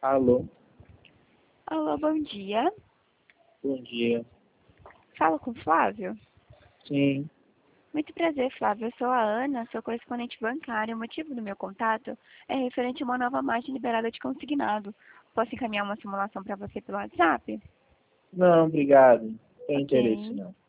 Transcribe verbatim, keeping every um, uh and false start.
Alô, Alô, bom dia. bom dia. Falo com o Flávio? Sim, Muito prazer, Flávio. Eu sou a Ana, sou correspondente bancária. O motivo do meu contato é referente a uma nova margem liberada de consignado. Posso encaminhar uma simulação para você pelo WhatsApp? não, obrigado. Não tem interesse, Ok. não.